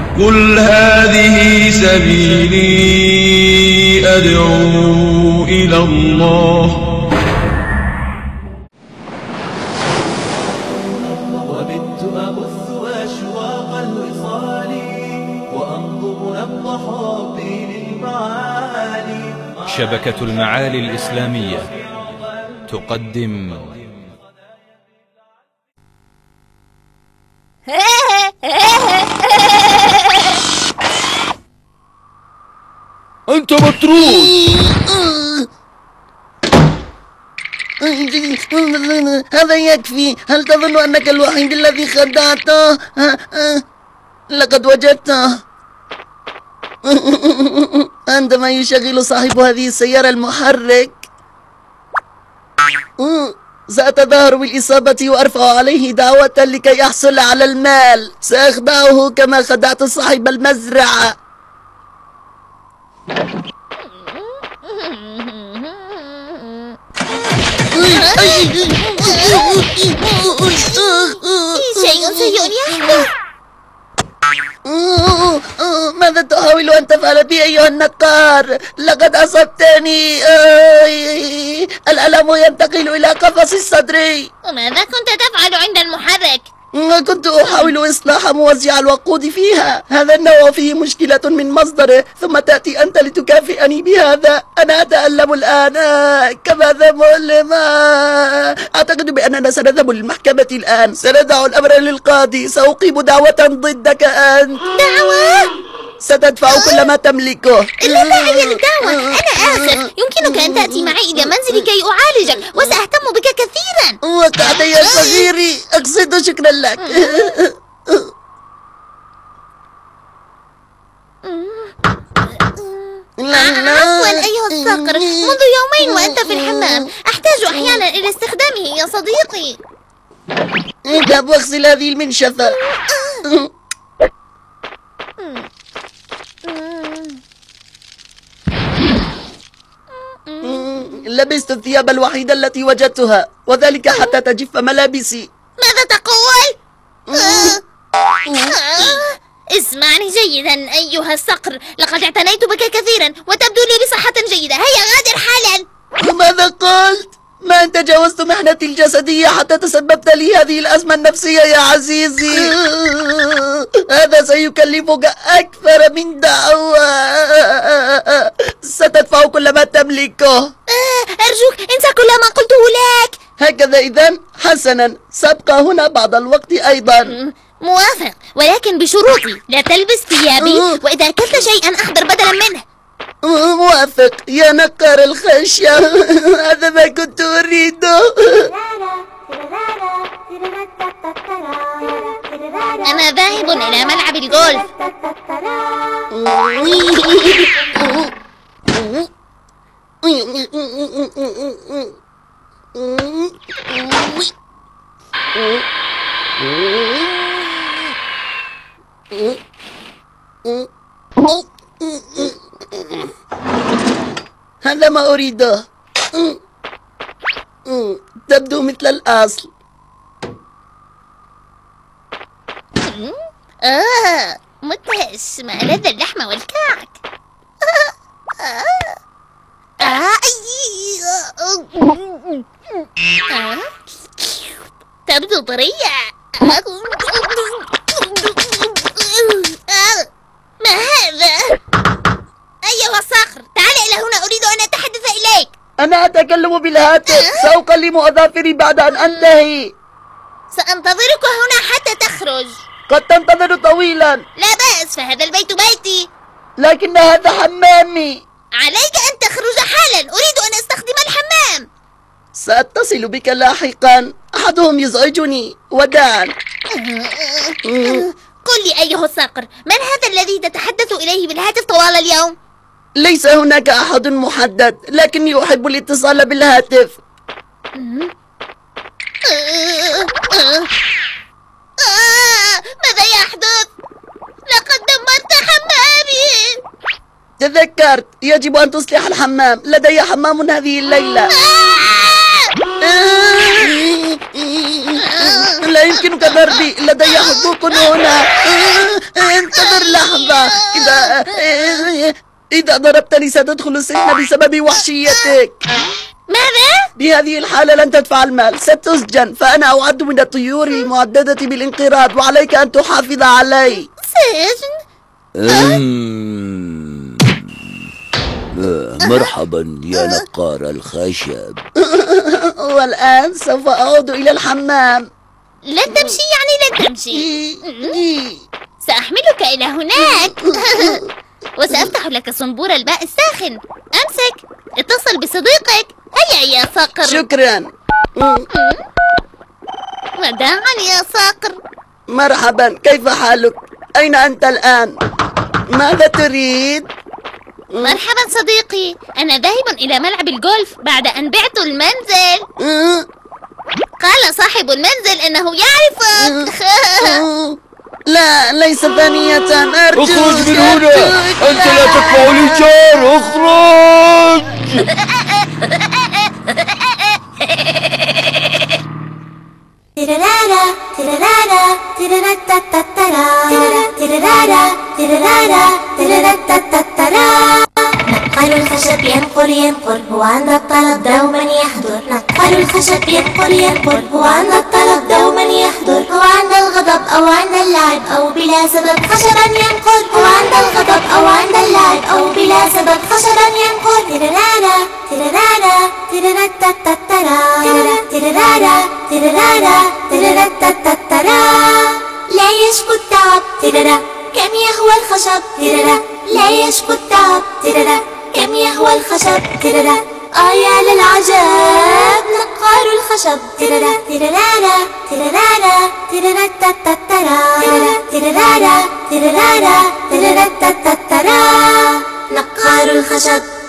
قل هذه سبيلي أدعو إلى الله. وبت أبث أشواق الوصال وأنظر نبض حبي للمعالي. شبكة المعالي الإسلامية تقدم أنت مطرود. هذا يكفي. هل تظن أنك الوحيد الذي خدعته؟ لقد وجدته. عندما يشغل صاحب هذه السيارة المحرك سأتظاهر بالإصابة وأرفع عليه دعوة لكي يحصل على المال. سأخدعه كما خدعت صاحب المزرعة. شيء سيء يحدث. ماذا تحاول أن تفعل بي أيها النقار؟ لقد أصبتني. الألم ينتقل إلى قفص الصدر. وماذا كنت تفعل عند المحرك؟ كنت أحاول إصلاح موزع الوقود فيها. هذا النوع فيه مشكلة من مصدره، ثم تأتي أنت لتكافئني بهذا. أنا أتألم الآن. كماذا مؤلمة. أعتقد بأننا سنذهب للمحكمة الآن. سندع الأمر للقاضي. سأقيم دعوة ضدك أنت. دعوة؟ ستدفع كل ما تملكه. لا داعي للدعوة. أنا آسف. يمكنك أن تأتي معي إلى منزلي كي أعالجك، وسأهتم بك كثيرا. وقعت يا صغيري. أقصد شكرا لك. عفوا أيها الصقر، منذ يومين وأنت في الحمام. أحتاج أحيانا إلى استخدامه يا صديقي. اذهب واغسل هذه المنشفة. لبست الثياب الوحيدة التي وجدتها، وذلك حتى تجف ملابسي. ماذا تقول؟ اسمعني جيدا أيها الصقر، لقد اعتنيت بك كثيرا وتبدو لي بصحة جيدة. هيا غادر حالا. ماذا قلت؟ ما أن تجاوزت محنتي الجسدية حتى تسببت لي هذه الأزمة النفسية يا عزيزي. هذا سيكلفك أكثر من دعوة. ستدفع كل ما تملكه. أرجوك انسى كل ما قلته لك. هكذا إذن؟ حسنا، سأبقى هنا بعض الوقت أيضا. موافق، ولكن بشروطي. لا تلبس ثيابي، وإذا أكلت شيئا أحضر بدلا منه. موافق يا نقار الخشية. هذا ما كنت أريده. أنا ذاهب إلى ملعب الجولف. هذا ما أريده. تبدو مثل الأصل. مدهش. ما ألذ اللحم والكعك. تبدو طرية. ما هذا؟ أيها الصقر، تعال إلى هنا. أريد أن أتحدث إليك. أنا أتكلم بالهاتف. سأكلم أظافري بعد أن أنتهي. سأنتظرك هنا حتى تخرج. قد تنتظر طويلا. لا بأس، فهذا البيت بيتي. لكن هذا حمامي. عليك أن تخرج حالا. أريد أن أستخدم الحمام. سأتصل بك لاحقا. أحدهم يزعجني. وداعا. قل لي أيها الصقر، من هذا الذي تتحدث إليه بالهاتف طوال اليوم؟ ليس هناك أحد محدد، لكني أحب الاتصال بالهاتف. ماذا يحدث؟ لقد دمرت حمامي. تذكرت، يجب أن تصلح الحمام. لدي حمام هذه الليلة. لا يمكنك ضربي. لدي حقوق هنا. انتظر لحظة، إذا ضربتني ستدخل السجن بسبب وحشيتك. ماذا؟ بهذه الحالة لن تدفع المال، ستسجن، فأنا أعد من الطيور المعددة بالانقراض، وعليك أن تحافظ علي. سجن؟ مرحبا يا نقار الخشب. والآن سوف أعود إلى الحمام. لن تمشي يعني لن تمشي. سأحملك إلى هناك. وسأفتح لك صنبور الماء الساخن. أمسك، اتصل بصديقك. هيا يا صقر. شكرا. وداعا يا صقر. مرحبا، كيف حالك؟ أين أنت الآن؟ ماذا تريد؟ مرحبا صديقي، أنا ذاهب إلى ملعب الجولف بعد أن بعت المنزل. قال صاحب المنزل أنه يعرفك. لا، ليس ثانية، أرجوك. اخرج من هنا، أنت لا تقطع لي جار، اخرج. تيرارارا تيرارارا تيراراتاتاتارا تيرارارا تيرارارا تيراراتاتاتارا. نقال الخشب ينقر ينقر، هو عند الطلب دوما يحضر. نقال الخشب ينقر ينقر، هو عند الطلب دوما يحضر. هو عند الغضب أو عند اللعب أو بلا سبب خشبا ينقر. هو عند الغضب أو عند اللعب أو بلا سبب خشبا ينقر. تيرارارا تيرارارا تيراراتاتاتارا تيرارارا تيرارارا تيراراتاتاتارا. لا يشكو التعب تيرارا، كم يهوى الخشب تيرارا. لا يشكو التعب تيرارا، كم يهوى الخشب تيرارا. يا للعجب نقار الخشب تيرارا تيرارارا تيرارارا تيراراتاتاتارا تيرارارا تيرارارا تيراراتاتاتارا. نقار الخشب.